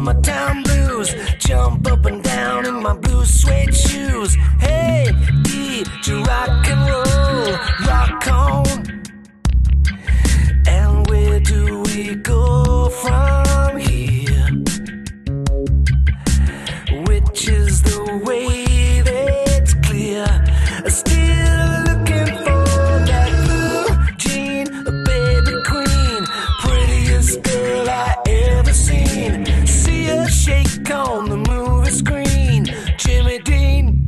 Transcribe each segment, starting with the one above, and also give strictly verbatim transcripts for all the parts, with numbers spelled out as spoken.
summertime blues. Jump up and down in my blue suede shoes. Hey, D, to rock and roll, rock on. And where do we go from here? Which is the way that's clear? Still looking for that blue jean, a baby queen, prettiest girl I ever seen. See her shake on the movie screen. Jimmy Dean.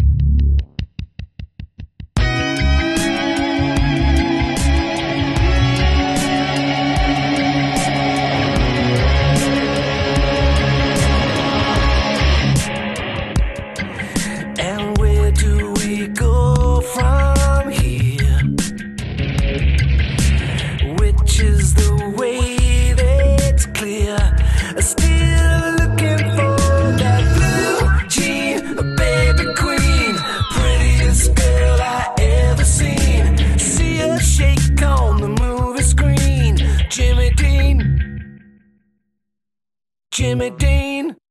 And where do we go from here? Which is the way that's clear? Still looking for that blue jean, a baby queen, prettiest girl I ever seen. See her shake on the movie screen. Jimmy Dean. Jimmy Dean.